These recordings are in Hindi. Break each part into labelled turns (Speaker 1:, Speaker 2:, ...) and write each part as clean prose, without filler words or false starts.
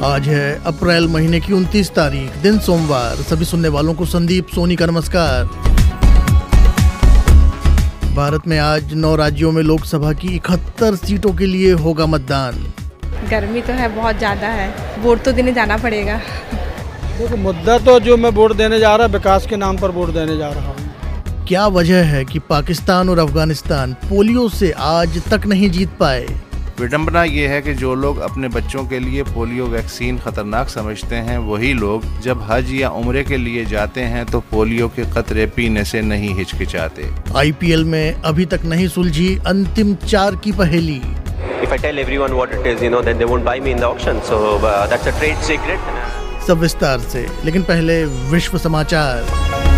Speaker 1: आज है अप्रैल महीने की 29 तारीख, दिन सोमवार। सभी सुनने वालों को संदीप सोनी का नमस्कार। भारत में आज 9 राज्यों में लोकसभा की 71 सीटों के लिए होगा मतदान।
Speaker 2: गर्मी तो है, बहुत ज़्यादा है, वोट तो देने जाना पड़ेगा।
Speaker 3: देखो, मुद्दा तो जो मैं वोट देने जा रहा, विकास के नाम पर वोट देने जा रहा हूँ।
Speaker 1: क्या वजह है कि पाकिस्तान और अफगानिस्तान पोलियो से आज तक नहीं जीत पाए?
Speaker 4: विडंबना ये है कि जो लोग अपने बच्चों के लिए पोलियो वैक्सीन खतरनाक समझते हैं, वही लोग जब हज या उम्रे के लिए जाते हैं तो पोलियो के कतरे पीने से नहीं हिचकिचाते।
Speaker 1: IPL में अभी तक नहीं सुलझी अंतिम 4 की पहेली।
Speaker 5: If I tell everyone what it is, then they won't buy me in the auction. So that's a trade secret.
Speaker 1: सब विस्तार से, लेकिन पहले विश्व समाचार।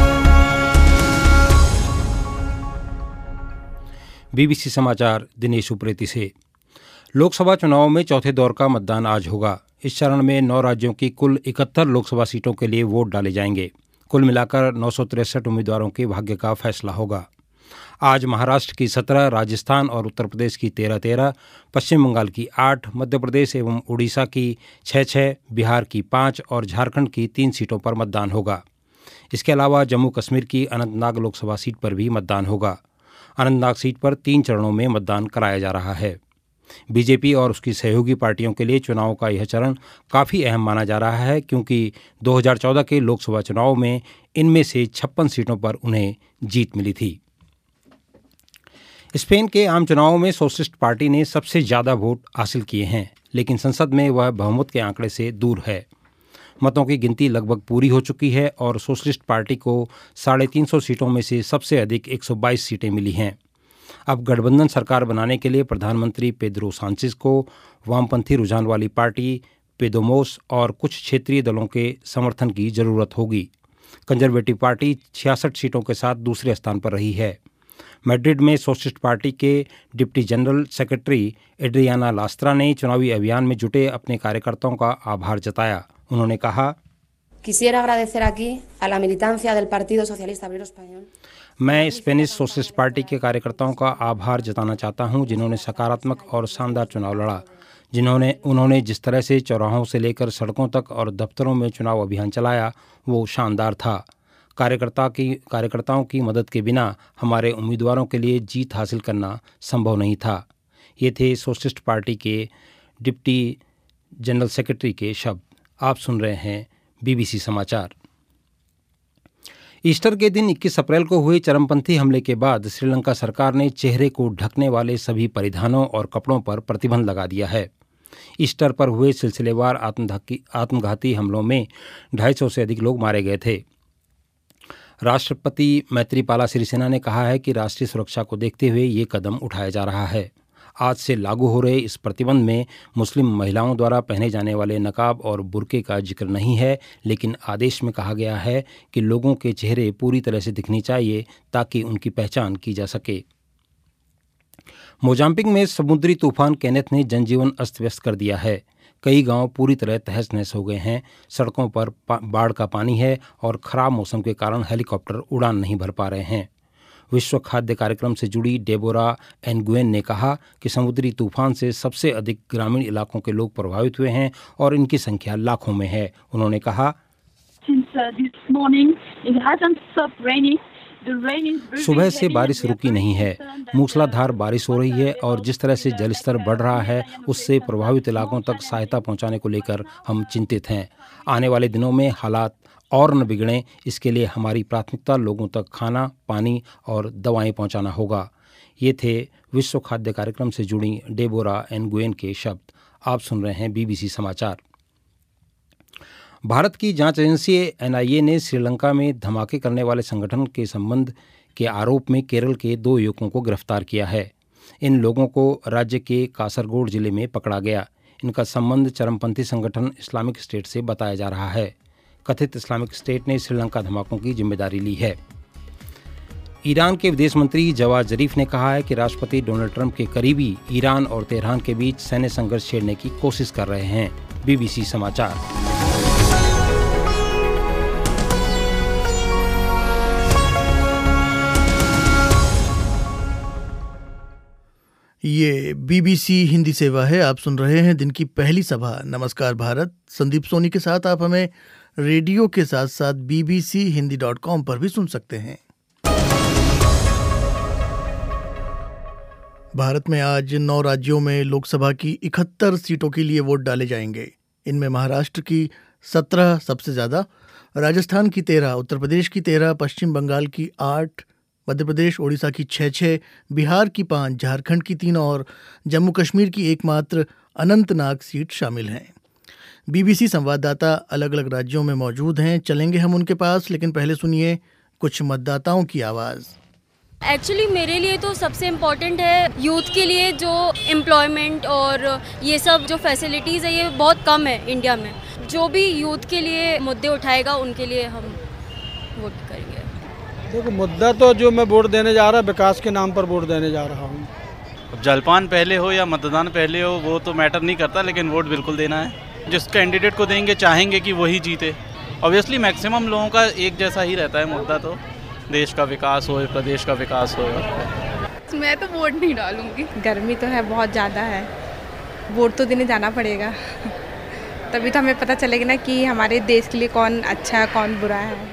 Speaker 6: BBC समाचार दिनेश उप्रेती से। लोकसभा चुनाव में चौथे दौर का मतदान आज होगा। इस चरण में 9 राज्यों की कुल 71 लोकसभा सीटों के लिए वोट डाले जाएंगे। कुल मिलाकर 963 उम्मीदवारों के भाग्य का फैसला होगा। आज महाराष्ट्र की 17, राजस्थान और उत्तर प्रदेश की 13, पश्चिम बंगाल की 8, मध्य प्रदेश एवं उड़ीसा की 6, बिहार की 5 और झारखंड की 3 सीटों पर मतदान होगा। इसके अलावा जम्मू कश्मीर की अनंतनाग लोकसभा सीट पर भी मतदान होगा। अनंतनाग सीट पर 3 चरणों में मतदान कराया जा रहा है। बीजेपी और उसकी सहयोगी पार्टियों के लिए चुनाव का यह चरण काफ़ी अहम माना जा रहा है, क्योंकि 2014 के लोकसभा चुनाव में इनमें से 56 सीटों पर उन्हें जीत मिली थी। स्पेन के आम चुनावों में सोशलिस्ट पार्टी ने सबसे ज़्यादा वोट हासिल किए हैं, लेकिन संसद में वह बहुमत के आंकड़े से दूर है। मतों की गिनती लगभग पूरी हो चुकी है और सोशलिस्ट पार्टी को 350 सीटों में से सबसे अधिक 122 सीटें मिली हैं। अब गठबंधन सरकार बनाने के लिए प्रधानमंत्री पेद्रो सांचेज को वामपंथी रुझान वाली पार्टी पेदोमोस और कुछ क्षेत्रीय दलों के समर्थन की जरूरत होगी। कंजर्वेटिव पार्टी 66 सीटों के साथ दूसरे स्थान पर रही है। मैड्रिड में सोशलिस्ट पार्टी के deputy general secretary Adriana Lastra ने चुनावी अभियान में जुटे अपने कार्यकर्ताओं का आभार जताया। उन्होंने कहा,
Speaker 7: Quisiera agradecer aquí a la militancia del Partido Socialista Obrero Español.
Speaker 6: मैं स्पेनिश सोशलिस्ट पार्टी के कार्यकर्ताओं का आभार जताना चाहता हूं, जिन्होंने सकारात्मक और शानदार चुनाव लड़ा। उन्होंने जिस तरह से चौराहों से लेकर सड़कों तक और दफ्तरों में चुनाव अभियान चलाया, वो शानदार था। कार्यकर्ताओं की मदद के बिना हमारे उम्मीदवारों के लिए जीत हासिल करना संभव नहीं था। ये थे सोशलिस्ट पार्टी के डिप्टी जनरल सेक्रेटरी के शब्द। आप सुन रहे हैं BBC समाचार। ईस्टर के दिन 21 अप्रैल को हुए चरमपंथी हमले के बाद श्रीलंका सरकार ने चेहरे को ढकने वाले सभी परिधानों और कपड़ों पर प्रतिबंध लगा दिया है। ईस्टर पर हुए सिलसिलेवार आत्मघाती हमलों में 250 से अधिक लोग मारे गए थे। राष्ट्रपति मैत्रीपाला सिरिसेना ने कहा है कि राष्ट्रीय सुरक्षा को देखते हुए ये कदम उठाया जा रहा है। आज से लागू हो रहे इस प्रतिबंध में मुस्लिम महिलाओं द्वारा पहने जाने वाले नकाब और बुर्के का जिक्र नहीं है, लेकिन आदेश में कहा गया है कि लोगों के चेहरे पूरी तरह से दिखनी चाहिए ताकि उनकी पहचान की जा सके। मोजाम्बिक में समुद्री तूफान केनेथ ने जनजीवन अस्त व्यस्त कर दिया है। कई गांव पूरी तरह तहस नहस हो गए हैं। सड़कों पर बाढ़ का पानी है और खराब मौसम के कारण हेलीकॉप्टर उड़ान नहीं भर पा रहे हैं। विश्व खाद्य कार्यक्रम से जुड़ी डेबोरा एनगुएन ने कहा कि समुद्री तूफान से सबसे अधिक ग्रामीण इलाकों के लोग प्रभावित हुए हैं और इनकी संख्या लाखों में है। उन्होंने कहा, सुबह से बारिश रुकी नहीं है। मूसलाधार बारिश हो रही है और जिस तरह से जलस्तर बढ़ रहा है, उससे प्रभावित इलाकों तक सहायता पहुंचाने को लेकर हम चिंतित हैं। आने वाले दिनों में हालात और न बिगड़ें, इसके लिए हमारी प्राथमिकता लोगों तक खाना, पानी और दवाएं पहुंचाना होगा। ये थे विश्व खाद्य कार्यक्रम से जुड़ी डेबोरा एनगुएन के शब्द। आप सुन रहे हैं BBC समाचार। भारत की जांच एजेंसी NIA ने श्रीलंका में धमाके करने वाले संगठन के संबंध के आरोप में केरल के 2 युवकों को गिरफ्तार किया है। इन लोगों को राज्य के कासरगोड जिले में पकड़ा गया। इनका संबंध चरमपंथी संगठन इस्लामिक स्टेट से बताया जा रहा है। कथित इस्लामिक स्टेट ने श्रीलंका धमाकों की जिम्मेदारी ली है। ईरान के विदेश मंत्री जवाद जरीफ ने कहा है कि राष्ट्रपति डोनाल्ड ट्रंप के करीबी ईरान और तेहरान के बीच सैन्य संघर्ष छेड़ने की कोशिश कर रहे हैं। BBC समाचार।
Speaker 1: ये BBC हिंदी सेवा है। आप सुन रहे हैं दिन की पहली सभा नमस्कार भारत। संदीप सोनी के साथ आप हमें रेडियो के साथ साथ bbchindi.com पर भी सुन सकते हैं। भारत में आज 9 राज्यों में लोकसभा की 71 सीटों के लिए वोट डाले जाएंगे। इनमें महाराष्ट्र की 17 सबसे ज़्यादा, राजस्थान की 13, उत्तर प्रदेश की 13, पश्चिम बंगाल की 8, मध्य प्रदेश ओडिशा की 6, बिहार की 5, झारखंड की 3 और जम्मू कश्मीर की एकमात्र अनंतनाग सीट शामिल हैं। BBC संवाददाता अलग अलग राज्यों में मौजूद हैं, चलेंगे हम उनके पास, लेकिन पहले सुनिए कुछ मतदाताओं की आवाज़।
Speaker 8: एक्चुअली मेरे लिए तो सबसे इम्पॉर्टेंट है यूथ के लिए जो एम्प्लॉयमेंट और ये सब जो फैसिलिटीज़ है ये बहुत कम है इंडिया में। जो भी यूथ के लिए मुद्दे उठाएगा उनके लिए हम वोट करेंगे।
Speaker 3: देखो, मुद्दा तो जो मैं वोट देने जा रहा विकास के नाम पर वोट देने जा रहा हूँ।
Speaker 9: अब जलपान पहले हो या मतदान पहले हो वो तो मैटर नहीं करता, लेकिन वोट बिल्कुल देना है। जिस कैंडिडेट को देंगे चाहेंगे कि वही जीते। ऑब्वियसली मैक्सिमम लोगों का एक जैसा ही रहता है मुद्दा, तो देश का विकास हो, प्रदेश का विकास हो।
Speaker 2: मैं तो वोट नहीं डालूंगी। गर्मी तो है, बहुत ज़्यादा है, वोट तो देने जाना पड़ेगा तभी तो हमें पता चलेगा ना कि हमारे देश के लिए कौन अच्छा है कौन बुरा है।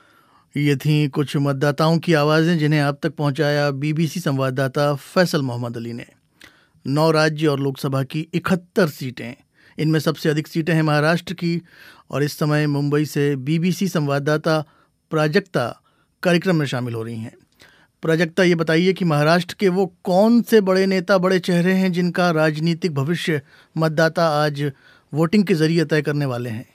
Speaker 1: ये थी कुछ मतदाताओं की आवाज़ें जिन्हें आप तक पहुंचाया BBC संवाददाता फैसल मोहम्मद अली ने। 9 राज्य और लोकसभा की 71 सीटें, इनमें सबसे अधिक सीटें हैं महाराष्ट्र की। और इस समय मुंबई से BBC संवाददाता प्राजक्ता कार्यक्रम में शामिल हो रही हैं। प्राजक्ता, ये बताइए कि महाराष्ट्र के वो कौन से बड़े नेता, बड़े चेहरे हैं जिनका राजनीतिक भविष्य मतदाता आज वोटिंग के जरिए तय करने वाले हैं?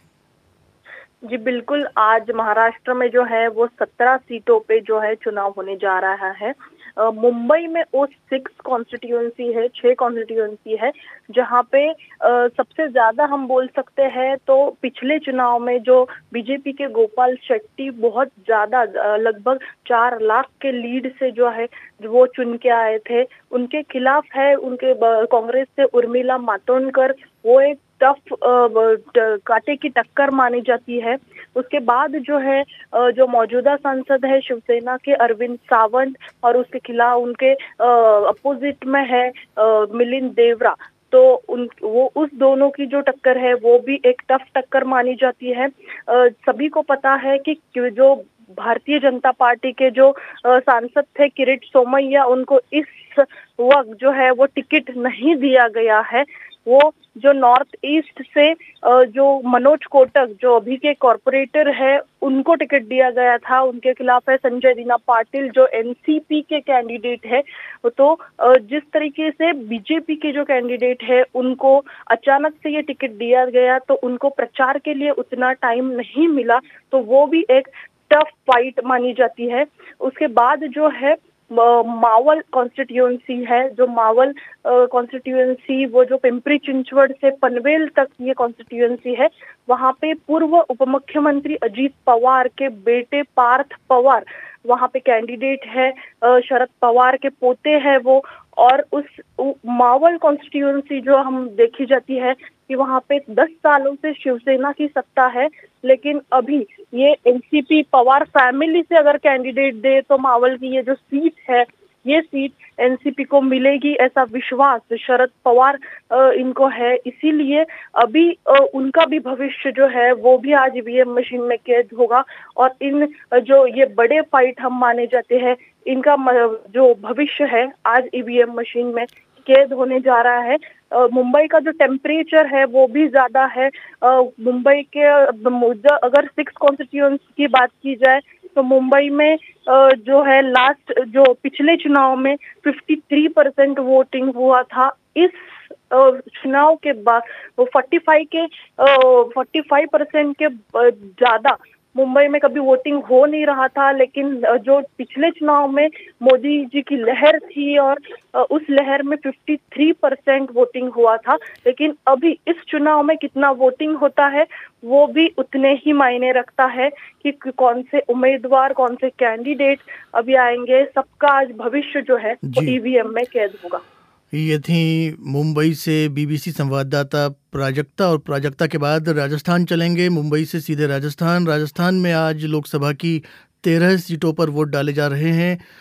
Speaker 10: जी बिल्कुल, आज महाराष्ट्र में जो है वो 17 सीटों पे जो है चुनाव होने जा रहा है। मुंबई में वो 6 कॉन्स्टिट्यूएंसी है, 6 कॉन्स्टिट्यूएंसी है, जहाँ पे सबसे ज्यादा हम बोल सकते हैं तो पिछले चुनाव में जो बीजेपी के गोपाल शेट्टी बहुत ज्यादा लगभग 4 लाख के लीड से जो है वो चुन के आए थे। उनके खिलाफ है उनके कांग्रेस से उर्मिला मातोंडकर, वो एक टफ कांटे की टक्कर मानी जाती है। उसके बाद जो है जो मौजूदा सांसद है शिवसेना के अरविंद सावंत, और उसके खिलाफ उनके अपोजिट में है मिलिंद देवरा। तो वो उस दोनों की जो टक्कर है वो भी एक टफ टक्कर मानी जाती है। सभी को पता है कि जो भारतीय जनता पार्टी के जो सांसद थे किरीट सोमैया, उनको इस वक्त जो है वो टिकट नहीं दिया गया है। वो जो नॉर्थ ईस्ट से जो मनोज कोटक जो अभी के कॉर्पोरेटर है उनको टिकट दिया गया था। उनके खिलाफ है संजय दीना पाटिल जो एनसीपी के कैंडिडेट है। तो जिस तरीके से बीजेपी के जो कैंडिडेट है उनको अचानक से ये टिकट दिया गया तो उनको प्रचार के लिए उतना टाइम नहीं मिला, तो वो भी एक टफ फाइट मानी जाती है। उसके बाद जो है मावल कॉन्स्टिट्यूएंसी है, जो मावल कॉन्स्टिट्यूएंसी वो जो पिंपरी चिंचवड़ से पनवेल तक ये कॉन्स्टिट्यूएंसी है, वहाँ पे पूर्व उप मुख्यमंत्री अजीत पवार के बेटे पार्थ पवार वहाँ पे कैंडिडेट है, शरद पवार के पोते हैं वो। और उस मावल कॉन्स्टिट्यूएंसी जो हम देखी जाती है कि वहाँ पे 10 सालों से शिवसेना की सत्ता है, लेकिन अभी ये एनसीपी पवार फैमिली से अगर कैंडिडेट दे तो मावल की ये जो सीट है ये सीट एनसीपी को मिलेगी, ऐसा विश्वास शरद पवार इनको है। इसीलिए अभी उनका भी भविष्य जो है वो भी आज ईवीएम मशीन में कैद होगा। और इन जो ये बड़े फाइट हम माने जाते हैं इनका जो भविष्य है आज ईवीएम मशीन में कैद होने जा रहा है। मुंबई का जो टेम्परेचर है वो भी ज्यादा है। मुंबई के अगर 6 कॉन्स्टिट्यूएंसी की बात की जाए तो मुंबई में जो है लास्ट जो पिछले चुनाव में 53% वोटिंग हुआ था। इस चुनाव के बाद 45% के ज्यादा मुंबई में कभी वोटिंग हो नहीं रहा था, लेकिन जो पिछले चुनाव में मोदी जी की लहर थी और उस लहर में 53% वोटिंग हुआ था। लेकिन अभी इस चुनाव में कितना वोटिंग होता है वो भी उतने ही मायने रखता है कि कौन से उम्मीदवार कौन से कैंडिडेट अभी आएंगे। सबका आज भविष्य जो है वो ईवीएम में कैद होगा।
Speaker 1: ये थी मुंबई से BBC संवाददाता प्राजक्ता। और प्राजक्ता के बाद राजस्थान चलेंगे, मुंबई से सीधे राजस्थान। राजस्थान में आज लोकसभा की 13 सीटों पर वोट डाले जा रहे हैं।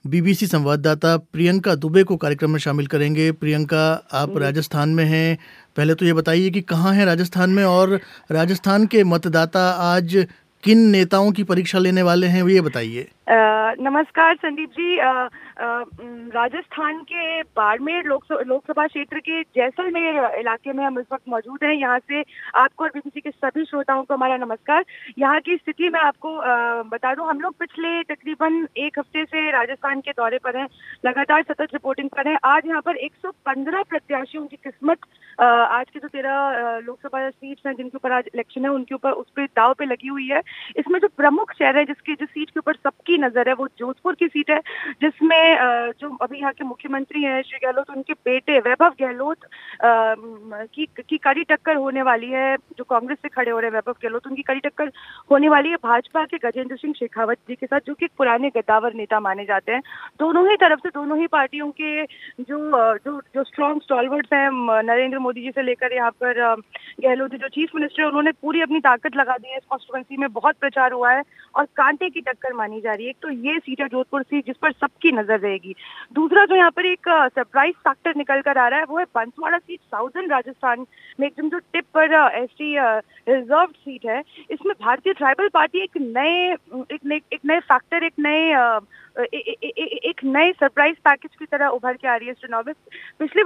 Speaker 1: बीबीसी संवाददाता प्रियंका दुबे को कार्यक्रम में शामिल करेंगे। प्रियंका, आप राजस्थान में हैं, पहले तो ये बताइए कि कहाँ हैं राजस्थान में, और राजस्थान के मतदाता आज किन नेताओं की परीक्षा लेने वाले हैं, ये बताइए।
Speaker 11: नमस्कार संदीप जी। राजस्थान के बाड़मेर लोकसभा क्षेत्र के जैसलमेर इलाके में हम इस वक्त मौजूद हैं। यहाँ से आपको और बीबीसी के सभी श्रोताओं को हमारा नमस्कार। यहाँ की स्थिति मैं आपको बता दूं, हम लोग पिछले तकरीबन एक हफ्ते से राजस्थान के दौरे पर हैं, लगातार सतत रिपोर्टिंग पर हैं। आज यहाँ पर 115 प्रत्याशियों की किस्मत आज के जो 13 लोकसभा सीट्स हैं जिनके ऊपर आज इलेक्शन है, उनके ऊपर उस पर दाव पे लगी हुई है। इसमें जो प्रमुख शहर है जिस सीट के ऊपर सबकी नजर है वो जोधपुर की सीट है, जिसमें जो अभी यहाँ के मुख्यमंत्री हैं श्री गहलोत, उनके बेटे वैभव गहलोत की कड़ी टक्कर होने वाली है। जो कांग्रेस से खड़े हो रहे हैं वैभव गहलोत, उनकी कड़ी टक्कर होने वाली है भाजपा के गजेंद्र सिंह शेखावत जी के साथ, जो कि पुराने गद्दावर नेता माने जाते हैं। दोनों ही तरफ से, दोनों ही पार्टियों के जो स्ट्रॉन्ग स्टॉलवर्ड्स हैं, नरेंद्र मोदी जी से लेकर यहाँ पर गहलोत जी जो चीफ मिनिस्टर है, उन्होंने पूरी अपनी ताकत लगा दी है। इस कॉन्स्टिट्यूएंसी में बहुत प्रचार हुआ है और कांटे की टक्कर मानी जा रही है। एक तो ये सीट है जोधपुर सीट जिस पर सबकी नजर रहेगी। दूसरा जो यहाँ पर एक सरप्राइज फैक्टर निकल कर आ रहा है वो है बांसवाड़ा सीट, साउदर्न राजस्थान में एकदम जो टिप पर एसटी रिजर्व सीट है। इसमें भारतीय ट्राइबल पार्टी एक नए फैक्टर, एक नए सरप्राइज पैकेज की तरह उभर के आ रही है इस चुनाव में। पिछले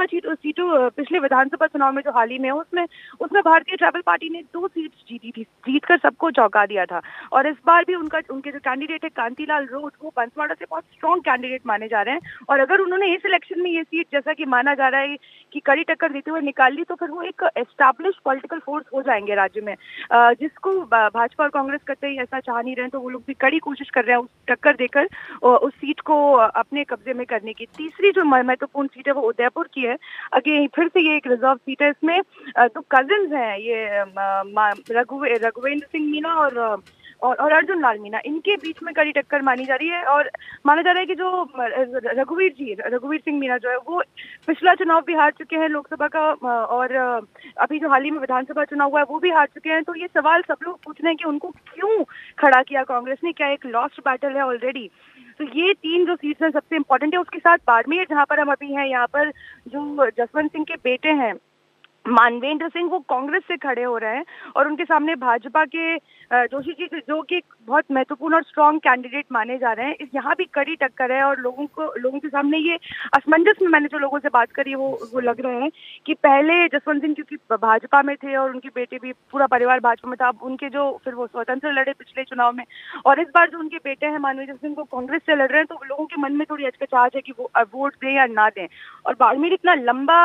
Speaker 11: विधानसभा चुनाव में जो हाल ही में उसमें भारतीय ट्राइबल पार्टी ने 2 सीट्स जीती थी, जीतकर सबको चौंका दिया था। और इस बार भी उनके जो कैंडिडेट है कांतीलाल रोड, वो बांसवाड़ा से बहुत स्ट्रॉन्ग कैंडिडेट माने जा रहे हैं। और अगर उन्होंने इस इलेक्शन में ये सीट, जैसा कि माना जा रहा है कि कड़ी टक्कर देते हुए निकाल ली, तो फिर वो एक एस्टैब्लिश पॉलिटिकल फोर्स हो जाएंगे राज्य में, जिसको भाजपा और कांग्रेस करते ही ऐसा चाह नहीं रहे हैं। तो वो लोग भी कड़ी कोशिश कर रहे हैं उस टक्कर देकर उस सीट को अपने कब्जे में करने की। तीसरी जो महत्वपूर्ण सीट है वो उदयपुर की है। अगे फिर से ये एक रिजर्व सीट है। इसमें तो कजिन्स हैं, ये रघुवेंद्र सिंह मीना और अर्जुन लाल मीना, इनके बीच में कड़ी टक्कर मानी जा रही है। और माना जा रहा है कि जो रघुवीर सिंह मीना जो है वो पिछला चुनाव भी हार चुके हैं लोकसभा का, और अभी जो हाल ही में विधानसभा चुनाव हुआ है वो भी हार चुके हैं। तो ये सवाल सब लोग पूछ रहे हैं कि उनको क्यों खड़ा किया कांग्रेस ने, क्या एक लॉस्ट बैटल है ऑलरेडी। तो ये 3 जो सीट्स हैं सबसे इम्पोर्टेंट है। उसके साथ बाड़मेर जहाँ पर हम अभी हैं, यहाँ पर जो जसवंत सिंह के बेटे हैं मानवेंद्र सिंह, वो कांग्रेस से खड़े हो रहे हैं और उनके सामने भाजपा के जोशी जी, जो कि बहुत महत्वपूर्ण और स्ट्रॉन्ग कैंडिडेट माने जा रहे हैं। यहाँ भी कड़ी टक्कर है और लोगों के सामने ये असमंजस में, मैंने जो लोगों से बात करी वो लग रहे हैं कि पहले जसवंत सिंह क्योंकि भाजपा में थे और उनके बेटे भी, पूरा परिवार भाजपा में था, अब उनके जो फिर वो स्वतंत्र लड़े पिछले चुनाव में, और इस बार जो उनके बेटे हैं मानवेंद्र सिंह वो कांग्रेस से लड़ रहे हैं। तो लोगों के मन में थोड़ी हिचकिचाहट है कि वो वोट दें या ना दें। और बाड़मेर इतना लंबा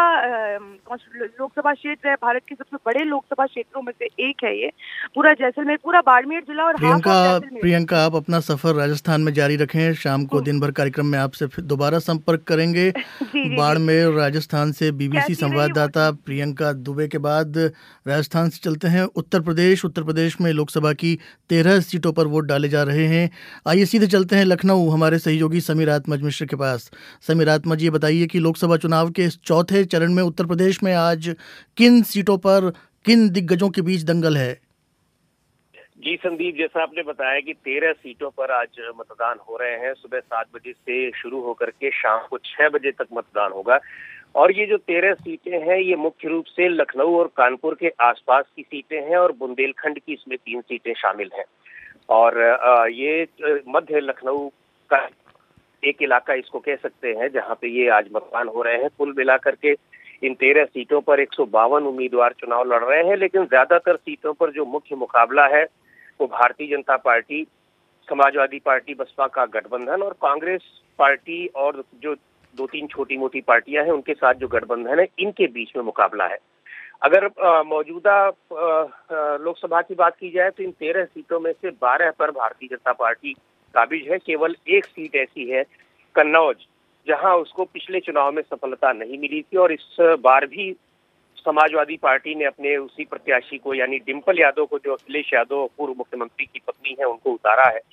Speaker 11: लोकसभा क्षेत्र है, भारत के सबसे बड़े लोकसभा क्षेत्रों में से एक है ये। पूरा जैसलमेर, पूरा बाड़मेर जिला और
Speaker 1: प्रियंका, आप अपना सफर राजस्थान में जारी रखें। शाम को दिन भर कार्यक्रम में आपसे फिर दोबारा संपर्क करेंगे। बाड़मेर राजस्थान से बीबीसी संवाददाता प्रियंका दुबे के बाद राजस्थान से चलते हैं उत्तर प्रदेश में लोकसभा की 13 सीटों पर वोट डाले जा रहे हैं। आइए सीधे चलते हैं लखनऊ, हमारे सहयोगी समीर आत्मज मिश्र के पास। समीर आत्मज, ये बताइए कि लोकसभा चुनाव के इस चौथे चरण में उत्तर प्रदेश में आज किन सीटों पर किन दिग्गजों के बीच दंगल है?
Speaker 12: जी संदीप, जैसा आपने बताया कि 13 सीटों पर आज मतदान हो रहे हैं। सुबह 7 बजे से शुरू होकर के शाम को 6 बजे तक मतदान होगा। और ये जो 13 सीटें हैं ये मुख्य रूप से लखनऊ और कानपुर के आसपास की सीटें हैं और बुंदेलखंड की इसमें 3 सीटें शामिल हैं। और ये मध्य लखनऊ का एक इलाका इसको कह सकते हैं जहाँ पे ये आज मतदान हो रहे हैं। कुल मिलाकर के इन 13 सीटों पर 152 उम्मीदवार चुनाव लड़ रहे हैं, लेकिन ज्यादातर सीटों पर जो मुख्य मुकाबला है वो भारतीय जनता पार्टी, समाजवादी पार्टी, बसपा का गठबंधन और कांग्रेस पार्टी और जो 2-3 छोटी मोटी पार्टियां हैं उनके साथ जो गठबंधन है, इनके बीच में मुकाबला है। अगर मौजूदा लोकसभा की बात की जाए तो इन 13 सीटों में से 12 पर भारतीय जनता पार्टी काबिज है। केवल एक सीट ऐसी है कन्नौज, जहां उसको पिछले चुनाव में सफलता नहीं मिली थी और इस बार भी समाजवादी पार्टी ने अपने उसी प्रत्याशी को, यानी डिम्पल यादव को, जो अखिलेश यादव पूर्व मुख्यमंत्री की पत्नी है, उनको उतारा है।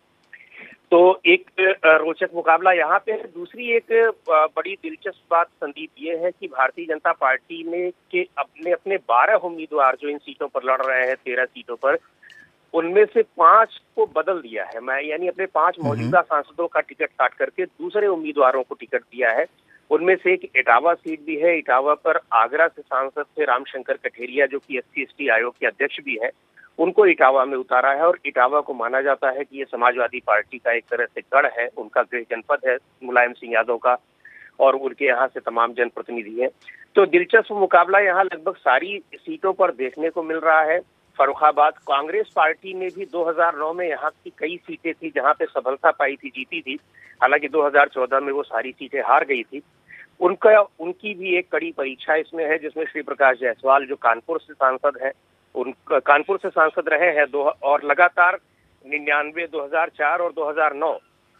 Speaker 12: तो एक रोचक मुकाबला यहाँ पे है। दूसरी एक बड़ी दिलचस्प बात संदीप ये है कि भारतीय जनता पार्टी ने अपने 12 उम्मीदवार जो इन सीटों पर लड़ रहे हैं, 13 सीटों पर, उनमें से 5 को बदल दिया है। मैं यानी अपने 5 मौजूदा सांसदों का टिकट काट करके दूसरे उम्मीदवारों को टिकट दिया है। उनमें से एक इटावा सीट भी है। इटावा पर आगरा से सांसद थे रामशंकर कठेरिया, जो कि SC/ST आयोग के अध्यक्ष भी है, उनको इटावा में उतारा है। और इटावा को माना जाता है कि ये समाजवादी पार्टी का एक तरह से गढ़ है, उनका गृह जनपद है मुलायम सिंह यादव का, और उनके यहाँ से तमाम जनप्रतिनिधि हैं। तो दिलचस्प मुकाबला यहाँ लगभग सारी सीटों पर देखने को मिल रहा है। फर्रुखाबाद कांग्रेस पार्टी ने भी 2009 में यहाँ की कई सीटें थी जहाँ पे सफलता पाई थी, जीती थी। हालांकि 2014 में वो सारी सीटें हार गई थी। उनकी भी एक कड़ी परीक्षा इसमें है, जिसमें श्री प्रकाश जायसवाल जो कानपुर से सांसद है, कानपुर से सांसद रहे हैं और लगातार 99, 2004 और 2009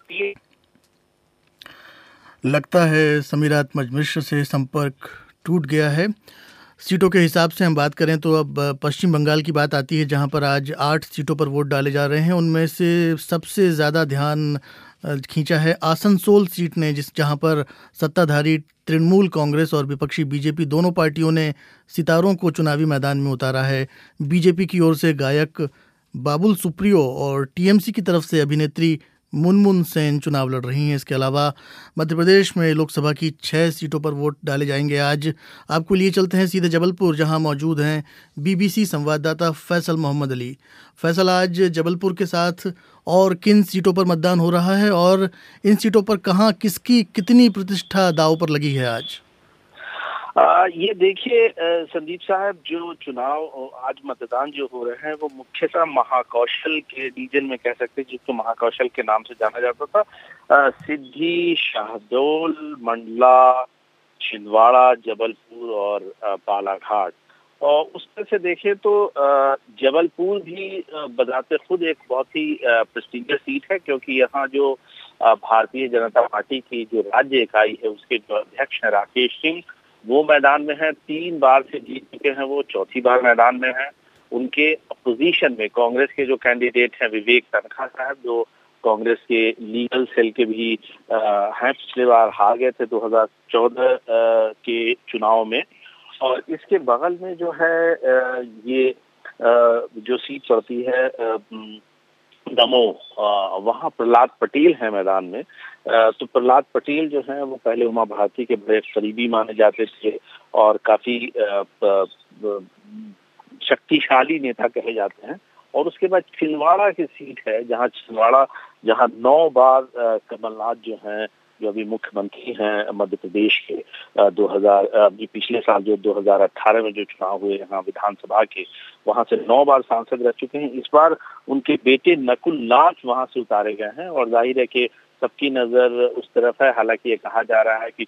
Speaker 1: लगता है समीरात मजमिश्र से संपर्क टूट गया है। सीटों के हिसाब से हम बात करें तो अब पश्चिम बंगाल की बात आती है, जहां पर आज 8 सीटों पर वोट डाले जा रहे हैं। उनमें से सबसे ज़्यादा ध्यान खींचा है आसनसोल सीट ने, जहां पर सत्ताधारी तृणमूल कांग्रेस और विपक्षी बीजेपी दोनों पार्टियों ने सितारों को चुनावी मैदान में उतारा है। बीजेपी की ओर से गायक बाबुल सुप्रियो और टीएमसी की तरफ से अभिनेत्री मुनमुन सेन चुनाव लड़ रही हैं। इसके अलावा मध्य प्रदेश में लोकसभा की 6 सीटों पर वोट डाले जाएंगे आज। आपको लिए चलते हैं सीधे जबलपुर, जहां मौजूद हैं बीबीसी संवाददाता फैसल मोहम्मद अली। फैसल, आज जबलपुर के साथ और किन सीटों पर मतदान हो रहा है और इन सीटों पर कहां किसकी कितनी प्रतिष्ठा दांव पर लगी है आज?
Speaker 13: ये देखिए संदीप साहब, जो चुनाव आज मतदान जो हो रहे हैं वो मुख्यतः महाकौशल के रीजन में कह सकते हैं, जिसको महाकौशल के नाम से जाना जाता था। सिद्धि, शाहडोल, मंडला, छिंदवाड़ा, जबलपुर और बालाघाट। और उसमें से देखें तो जबलपुर भी बजाते खुद एक बहुत ही प्रेस्टीजियस सीट है, क्योंकि यहाँ जो भारतीय जनता पार्टी की जो राज्य इकाई है उसके जो अध्यक्ष हैं राकेश सिंह, वो मैदान में है। 3 बार से जीत चुके हैं, वो 4थी बार मैदान में है। उनके अपोजिशन में कांग्रेस के जो कैंडिडेट हैं विवेक तनखा साहब, जो कांग्रेस के लीगल सेल के भी हैं, पिछले बार हार गए थे 2014 के चुनाव में। और इसके बगल में जो है ये जो सीट पड़ती है दमोह, वहाँ प्रहलाद पटेल है मैदान में। तो प्रहलाद पटेल जो है वो पहले उमा भारती के बड़े करीबी माने जाते थे और काफी शक्तिशाली नेता कहे जाते हैं। और उसके बाद छिंदवाड़ा की सीट है, जहाँ 9 बार कमलनाथ जो हैं, जो अभी मुख्यमंत्री हैं मध्य प्रदेश के, पिछले साल जो 2018 में जो चुनाव हुए यहाँ विधानसभा के, वहां से 9 बार सांसद रह चुके हैं। इस बार उनके बेटे नकुल नाथ वहां से उतारे गए हैं और जाहिर है कि सबकी नजर उस तरफ है। हालांकि ये कहा जा रहा है कि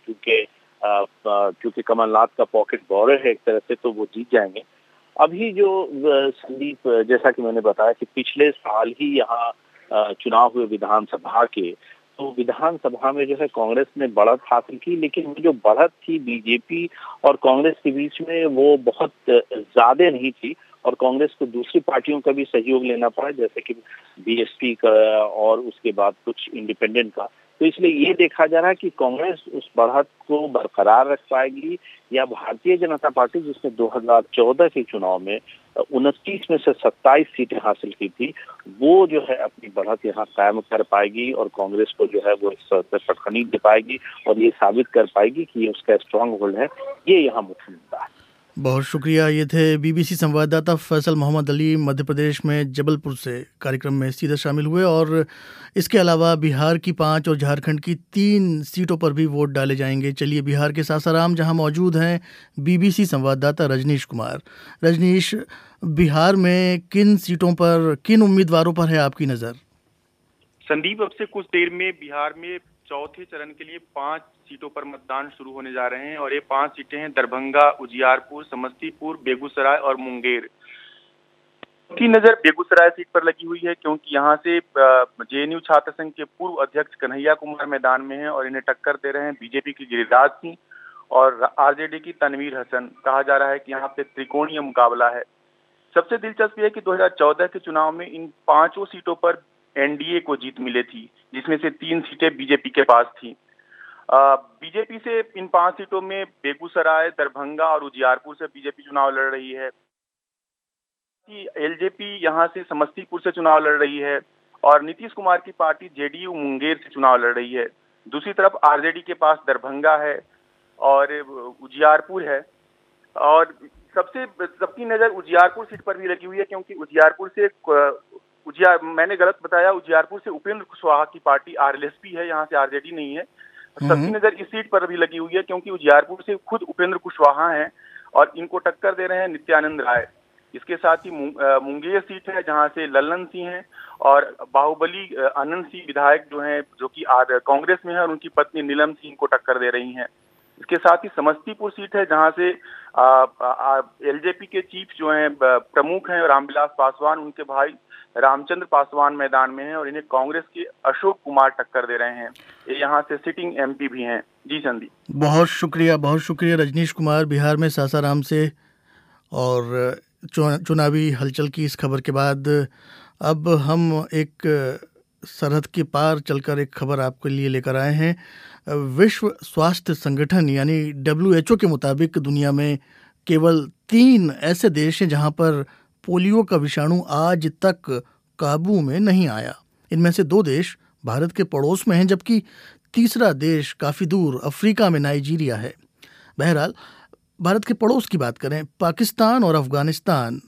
Speaker 13: चूंकि कमलनाथ का पॉकेट बॉर्डर है एक तरह से, तो वो जीत जाएंगे। अभी जो संदीप, जैसा कि मैंने बताया कि पिछले साल ही यहाँ चुनाव हुए विधानसभा के, तो विधानसभा में जो है कांग्रेस ने बढ़त हासिल की, लेकिन वो जो बढ़त थी बीजेपी और कांग्रेस के बीच में वो बहुत ज्यादा नहीं थी और कांग्रेस को दूसरी पार्टियों का भी सहयोग लेना पड़ा, जैसे कि बीएसपी का और उसके बाद कुछ इंडिपेंडेंट का। तो इसलिए ये देखा जा रहा है कि कांग्रेस उस बढ़त को बरकरार रख पाएगी या भारतीय जनता पार्टी, जिसने 2014 के चुनाव में 29 में से 27 सीटें हासिल की थी, वो जो है अपनी बढ़त यहाँ कायम कर पाएगी और कांग्रेस को जो है वो इस पटखनी दे पाएगी और ये साबित कर पाएगी कि ये उसका स्ट्रांग होल्ड है। ये यहाँ मुख्य मुद्दा है।
Speaker 1: बहुत शुक्रिया। ये थे बीबीसी संवाददाता फैसल मोहम्मद अली, मध्य प्रदेश में जबलपुर से कार्यक्रम में सीधे शामिल हुए। और इसके अलावा बिहार की 5 और झारखंड की 3 सीटों पर भी वोट डाले जाएंगे। चलिए बिहार के सासाराम, जहां मौजूद हैं बीबीसी संवाददाता रजनीश कुमार। रजनीश, बिहार में किन सीटों पर, किन उम्मीदवारों पर है आपकी नज़र?
Speaker 14: संदीप, अब से कुछ देर में बिहार में चौथे चरण के लिए 5 सीटों पर मतदान शुरू होने जा रहे हैं और ये 5 सीटें हैं दरभंगा, उजियारपुर, समस्तीपुर, बेगूसराय और मुंगेर। की नजर बेगूसराय सीट पर लगी हुई है, क्योंकि यहाँ से जेएनयू छात्र संघ के पूर्व अध्यक्ष कन्हैया कुमार मैदान में हैं और इन्हें टक्कर दे रहे हैं बीजेपी के गिरिराज सिंह और आरजेडी की तनवीर हसन। कहा जा रहा है कि यहाँ पे त्रिकोणीय मुकाबला है। सबसे दिलचस्प ये है कि 2014 के चुनाव में इन 5 सीटों पर एनडीए को जीत मिली थी, जिसमें से 3 सीटें बीजेपी के पास थी। बीजेपी से इन 5 सीटों में बेगूसराय, दरभंगा और उजियारपुर से बीजेपी चुनाव लड़ रही है। कि एलजेपी यहाँ से समस्तीपुर से चुनाव लड़ रही है और नीतीश कुमार की पार्टी जेडीयू मुंगेर से चुनाव लड़ रही है। दूसरी तरफ आरजेडी के पास दरभंगा है और उजियारपुर है और सबकी नजर उजियारपुर सीट पर भी लगी हुई है, क्योंकि मैंने गलत बताया, उजियारपुर से उपेंद्र कुशवाहा की पार्टी आरएलएसपी है, यहाँ से आरजेडी नहीं है। सबकी नजर इस सीट पर भी लगी हुई है क्योंकि उजियारपुर से खुद उपेंद्र कुशवाहा हैं और इनको टक्कर दे रहे हैं नित्यानंद राय। इसके साथ ही मुंगेर सीट है जहां से लल्लन सिंह हैं और बाहुबली आनंद सिंह विधायक जो कि कांग्रेस में है और उनकी पत्नी नीलम सिंह को टक्कर दे रही हैं। इसके साथ ही समस्तीपुर सीट है जहां से एलजेपी के चीफ जो हैं प्रमुख हैं रामविलास पासवान, उनके भाई रामचंद्र पासवान मैदान में हैं और इन्हें कांग्रेस के अशोक कुमार टक्कर दे रहे हैं। ये यहाँ से सिटिंग एमपी भी हैं। जी संदीप, बहुत शुक्रिया
Speaker 1: रजनीश कुमार बिहार में सासाराम से। और चुनावी हलचल की इस खबर के बाद अब हम एक सरहद के पार चलकर एक खबर आपके लिए लेकर आए हैं। विश्व स्वास्थ्य संगठन यानी WHO के मुताबिक दुनिया में केवल 3 ऐसे देश हैं जहां पर पोलियो का विषाणु आज तक काबू में नहीं आया। इनमें से 2 देश भारत के पड़ोस में हैं, जबकि तीसरा देश काफ़ी दूर अफ्रीका में नाइजीरिया है। बहरहाल भारत के पड़ोस की बात करें, पाकिस्तान और अफगानिस्तान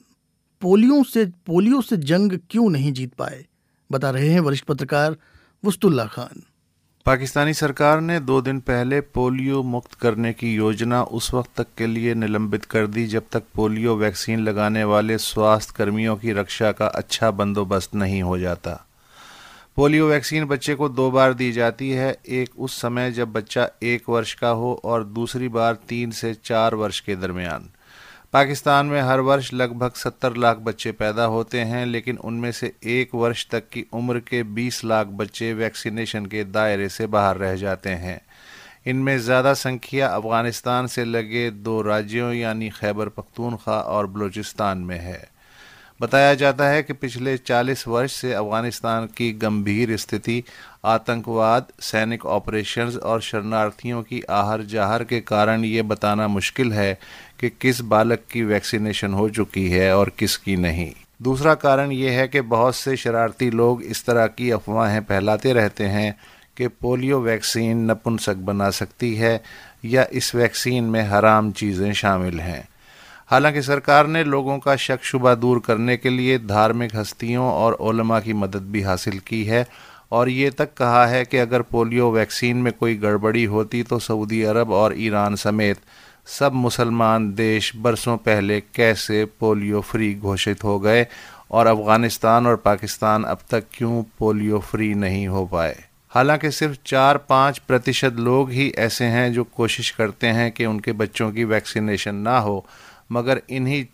Speaker 1: पोलियो से जंग क्यों नहीं जीत पाए, बता रहे हैं वरिष्ठ पत्रकार वस्तुल्लाह खान।
Speaker 4: पाकिस्तानी सरकार ने 2 दिन पहले पोलियो मुक्त करने की योजना उस वक्त तक के लिए निलंबित कर दी जब तक पोलियो वैक्सीन लगाने वाले स्वास्थ्य कर्मियों की रक्षा का अच्छा बंदोबस्त नहीं हो जाता। पोलियो वैक्सीन बच्चे को 2 बार दी जाती है, एक उस समय जब बच्चा 1 वर्ष का हो और दूसरी बार 3 से 4 वर्ष के दरमियान। पाकिस्तान में हर वर्ष लगभग 70 लाख बच्चे पैदा होते हैं, लेकिन उनमें से 1 वर्ष तक की उम्र के 20 लाख बच्चे वैक्सीनेशन के दायरे से बाहर रह जाते हैं। इनमें ज़्यादा संख्या अफगानिस्तान से लगे 2 राज्यों यानी खैबर पख्तूनख्वा और बलूचिस्तान में है। बताया जाता है कि पिछले 40 वर्ष से अफगानिस्तान की गंभीर स्थिति आतंकवाद, सैनिक ऑपरेशंस और शरणार्थियों की आहर जाहर के कारण ये बताना मुश्किल है कि किस बालक की वैक्सीनेशन हो चुकी है और किसकी नहीं। दूसरा कारण ये है कि बहुत से शरारती लोग इस तरह की अफवाहें फैलाते रहते हैं कि पोलियो वैक्सीन नपुंसक बना सकती है या इस वैक्सीन में हराम चीज़ें शामिल हैं। हालांकि सरकार ने लोगों का शक शुबा दूर करने के लिए धार्मिक हस्तियों और उलमा की मदद भी हासिल की है और ये तक कहा है कि अगर पोलियो वैक्सीन में कोई गड़बड़ी होती तो सऊदी अरब और ईरान समेत सब मुसलमान देश बरसों पहले कैसे पोलियो फ्री घोषित हो गए और अफगानिस्तान और पाकिस्तान अब तक क्यों पोलियो फ्री नहीं हो पाए। हालांकि सिर्फ 4-5% लोग ही ऐसे हैं जो कोशिश करते हैं कि उनके बच्चों की वैक्सीनेशन ना हो, मगर इन्हीं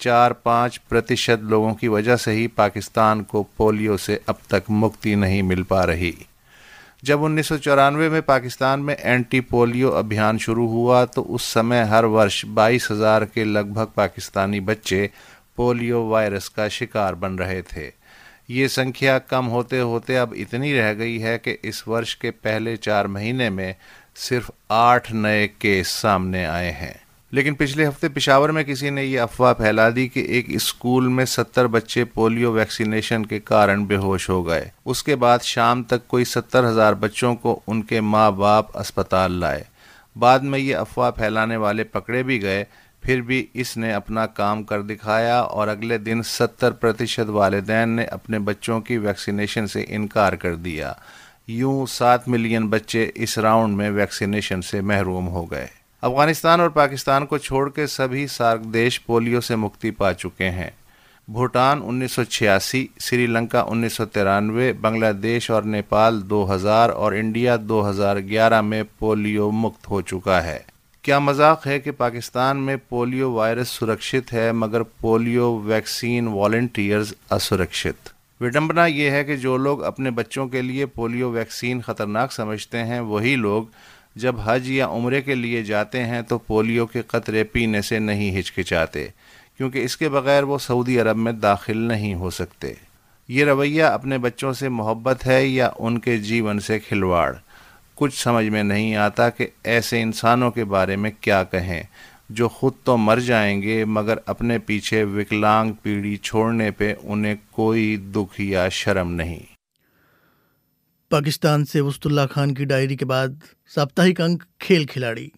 Speaker 4: 4-5% लोगों की वजह से ही पाकिस्तान को पोलियो से अब तक मुक्ति नहीं मिल पा रही। जब 1994 में पाकिस्तान में एंटी पोलियो अभियान शुरू हुआ तो उस समय हर वर्ष 22,000 के लगभग पाकिस्तानी बच्चे पोलियो वायरस का शिकार बन रहे थे। ये संख्या कम होते होते अब इतनी रह गई है कि इस वर्ष के पहले 4 महीने में सिर्फ 8 नए केस सामने आए हैं। लेकिन पिछले हफ्ते पेशावर में किसी ने ये अफवाह फैला दी कि एक स्कूल में 70 बच्चे पोलियो वैक्सीनेशन के कारण बेहोश हो गए। उसके बाद शाम तक कोई 70,000 बच्चों को उनके माँ बाप अस्पताल लाए। बाद में ये अफवाह फैलाने वाले पकड़े भी गए, फिर भी इसने अपना काम कर दिखाया और अगले दिन 70% वालिदैन ने अपने बच्चों की वैक्सीनेशन से इनकार कर दिया। यूं 7 मिलियन बच्चे इस राउंड में वैक्सीनेशन से महरूम हो गए। अफगानिस्तान और पाकिस्तान को छोड़ के सभी सार्क देश पोलियो से मुक्ति पा चुके हैं। भूटान 1986, श्रीलंका 1993, बांग्लादेश और नेपाल 2000 और इंडिया 2011 में पोलियो मुक्त हो चुका है। क्या मजाक है कि पाकिस्तान में पोलियो वायरस सुरक्षित है मगर पोलियो वैक्सीन वॉलंटियर्स असुरक्षित। विडंबना यह है कि जो लोग अपने बच्चों के लिए पोलियो वैक्सीन खतरनाक समझते हैं वही लोग जब हज या उम्रे के लिए जाते हैं तो पोलियो के कतरे पीने से नहीं हिचकिचाते, क्योंकि इसके बगैर वो सऊदी अरब में दाखिल नहीं हो सकते। ये रवैया अपने बच्चों से मोहब्बत है या उनके जीवन से खिलवाड़। कुछ समझ में नहीं आता कि ऐसे इंसानों के बारे में क्या कहें। जो खुद तो मर जाएंगे मगर अपने पीछे विकलांग पीढ़ी छोड़ने पे उन्हें कोई दुख या शर्म नहीं।
Speaker 1: पाकिस्तान से वस्तुल्लाह खान की डायरी के बाद साप्ताहिक अंक खेल खिलाड़ी।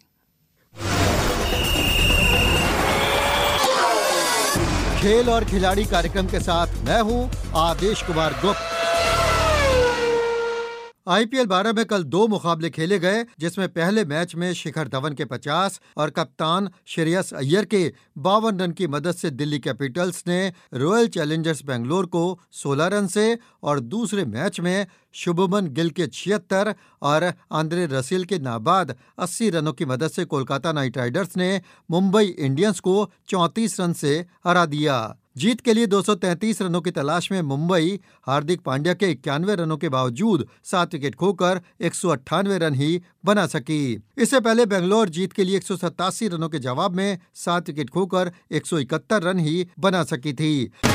Speaker 15: खेल और खिलाड़ी कार्यक्रम के साथ मैं हूं आदेश कुमार गुप्त। IPL 12 में कल 2 मुकाबले खेले गए, जिसमें पहले मैच में शिखर धवन के 50 और कप्तान श्रेयस अय्यर के 52 रन की मदद से दिल्ली कैपिटल्स ने रॉयल चैलेंजर्स बेंगलोर को 16 रन से और दूसरे मैच में शुभमन गिल के 76 और आंद्रे रसेल के नाबाद 80 रनों की मदद से कोलकाता नाइट राइडर्स ने मुंबई इंडियंस को 34 रन से हरा दिया। जीत के लिए 233 रनों की तलाश में मुंबई हार्दिक पांड्या के 91 रनों के बावजूद 7 विकेट खोकर 198 रन ही बना सकी। इससे पहले बेंगलोर जीत के लिए 187 रनों के जवाब में 7 विकेट खोकर 171 रन ही बना सकी थी।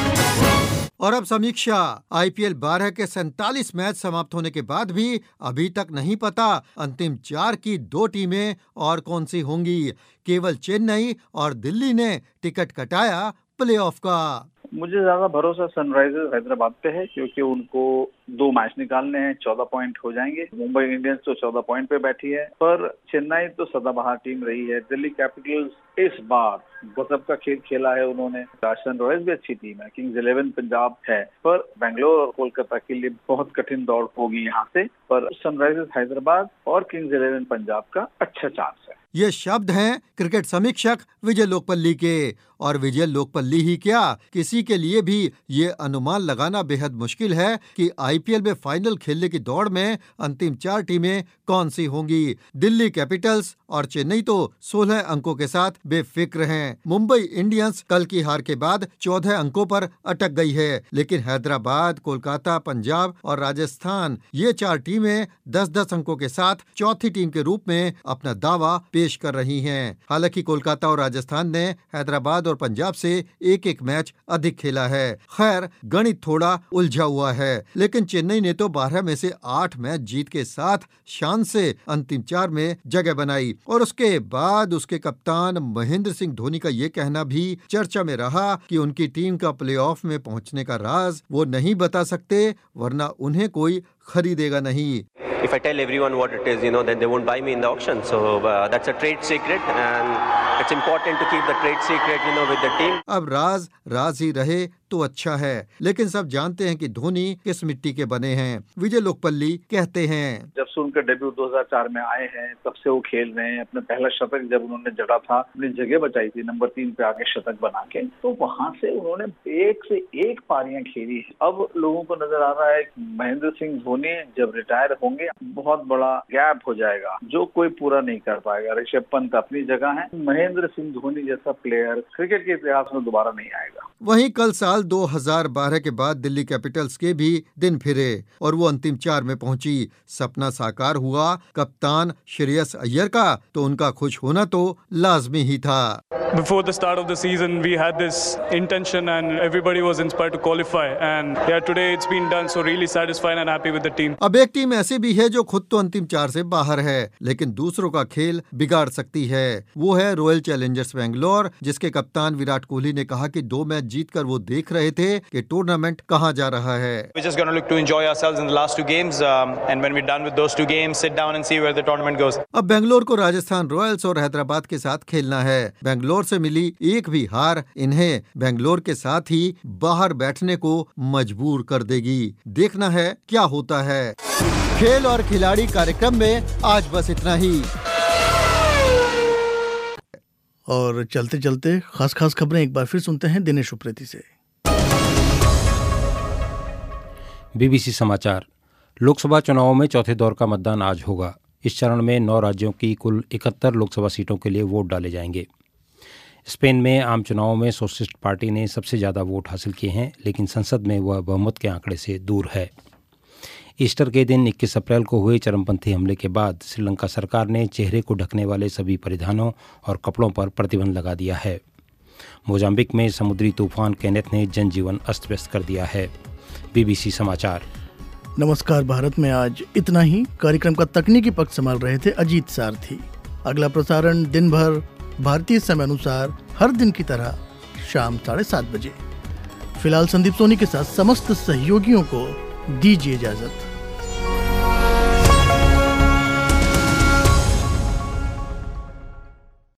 Speaker 15: और अब समीक्षा। IPL 12 के 47 मैच समाप्त होने के बाद भी अभी तक नहीं पता अंतिम 4 की 2 टीमें और कौन सी होंगी। केवल चेन्नई और दिल्ली ने टिकट कटाया प्लेऑफ का।
Speaker 13: मुझे ज्यादा भरोसा सनराइजर्स हैदराबाद पे है, क्योंकि उनको 2 मैच निकालने हैं, 14 पॉइंट हो जाएंगे। मुंबई इंडियंस तो 14 पॉइंट पे बैठी है, पर चेन्नई तो सदाबहार टीम रही है। दिल्ली कैपिटल्स इस बार गजब का खेल खेला है उन्होंने। राजस्थान रॉयल्स भी अच्छी टीम है, किंग्स 11 पंजाब है, पर बेंगलोर और कोलकाता के लिए बहुत कठिन दौड़ होगी यहाँ से। पर सनराइजर्स हैदराबाद और किंग्स 11 पंजाब का अच्छा चांस है।
Speaker 15: ये शब्द हैं क्रिकेट समीक्षक विजय लोकपल्ली के। और विजय लोकपल्ली ही क्या, किसी के लिए भी ये अनुमान लगाना बेहद मुश्किल है कि IPL में फाइनल खेलने की दौड़ में अंतिम 4 टीमें कौन सी होंगी। दिल्ली कैपिटल्स और चेन्नई तो 16 अंकों के साथ बेफिक्र हैं। मुंबई इंडियंस कल की हार के बाद 14 अंकों पर अटक गई है, लेकिन हैदराबाद, कोलकाता, पंजाब और राजस्थान ये 4 टीमें 10-10 अंकों के साथ चौथी टीम के रूप में अपना दावा पेश कर रही हैं। हालांकि कोलकाता और राजस्थान ने हैदराबाद और पंजाब से एक मैच अधिक खेला है। खैर, गणित थोड़ा उलझा हुआ है, लेकिन चेन्नई ने तो 12 में से 8 मैच जीत के साथ शान से अंतिम 4 में जगह बनाई। और उसके बाद उसके कप्तान महेंद्र सिंह धोनी का ये कहना भी चर्चा में रहा कि उनकी टीम का प्लेऑफ में पहुंचने का राज वो नहीं बता सकते, वरना उन्हें कोई खरीदेगा नहीं।
Speaker 5: If I tell everyone what it is, then they won't buy me in the auction. So that's a trade secret, and it's important to keep the trade secret, with the team.
Speaker 15: अब राज ही रहे तो अच्छा है, लेकिन सब जानते हैं कि धोनी किस मिट्टी के बने हैं। विजय लोकपल्ली कहते हैं,
Speaker 13: जब से उनका डेब्यू 2004 में आए हैं, तब से वो खेल रहे हैं। अपने पहला शतक जब उन्होंने जड़ा था, अपनी जगह बचाई थी नंबर 3 पे आके शतक बना के, तो वहां से उन्होंने एक से एक पारियां खेली। अब लोगों को नजर आ रहा है कि महेंद्र सिंह धोनी जब रिटायर होंगे बहुत बड़ा गैप हो जाएगा, जो कोई पूरा नहीं कर पाएगा। ऋषभ पंत अपनी जगह है, महेंद्र सिंह धोनी जैसा प्लेयर क्रिकेट के इतिहास में दोबारा नहीं आएगा।
Speaker 15: वहीं कल साल 2012 के बाद दिल्ली कैपिटल्स के भी दिन फिरे और वो अंतिम 4 में पहुंची। सपना साकार हुआ कप्तान श्रेयस अय्यर का, तो उनका खुश होना तो लाजमी ही था।
Speaker 16: Before the start of the season, we had this intention and everybody was inspired to qualify. And yeah, today it's been done, so really satisfied and happy with the team.
Speaker 15: अब एक टीम ऐसी भी है जो खुद तो अंतिम 4 से बाहर है, लेकिन दूसरों का खेल बिगाड़ सकती है। वो है रॉयल चैलेंजर्स बेंगलोर, जिसके कप्तान विराट कोहली ने कहा कि 2 मैच जीतकर वो देख रहे थे कि टूर्नामेंट कहाँ जा रहा है।
Speaker 17: We're just going to look to enjoy ourselves in the last 2 games, and when we're done with those 2 games, sit down and see where the tournament goes.
Speaker 15: अब बेंगलोर को राजस्थान रॉयल्स और हैदराबाद के साथ खेलना है। बेंगलोर से मिली एक भी हार इन्हें बेंगलोर के साथ ही बाहर बैठने को मजबूर कर देगी। देखना है क्या होता है। खेल और खिलाड़ी कार्यक्रम में आज बस इतना ही।
Speaker 1: और चलते चलते खास खबरें एक बार फिर सुनते हैं दिनेश उप्रेती से।
Speaker 6: BBC समाचार। लोकसभा चुनावों में चौथे दौर का मतदान आज होगा। इस चरण में 9 राज्यों की कुल 71 लोकसभा सीटों के लिए वोट डाले जाएंगे। स्पेन में आम चुनावों में सोशलिस्ट पार्टी ने सबसे ज़्यादा वोट हासिल किए हैं, लेकिन संसद में वह बहुमत के आंकड़े से दूर है। ईस्टर के दिन 21 अप्रैल को हुए चरमपंथी हमले के बाद श्रीलंका सरकार ने चेहरे को ढकने वाले सभी परिधानों और कपड़ों पर प्रतिबंध लगा दिया है। मोजाम्बिक में समुद्री तूफान केनेथ ने जनजीवन अस्त व्यस्त कर दिया है। BBC समाचार।
Speaker 1: नमस्कार भारत में आज इतना ही। कार्यक्रम का तकनीकी पक्ष संभाल रहे थे अजीत सारथी। अगला प्रसारण दिन भर भारतीय समय अनुसार हर दिन की तरह शाम 7:30 बजे। फिलहाल संदीप सोनी के साथ समस्त सहयोगियों को दीजिए इजाजत।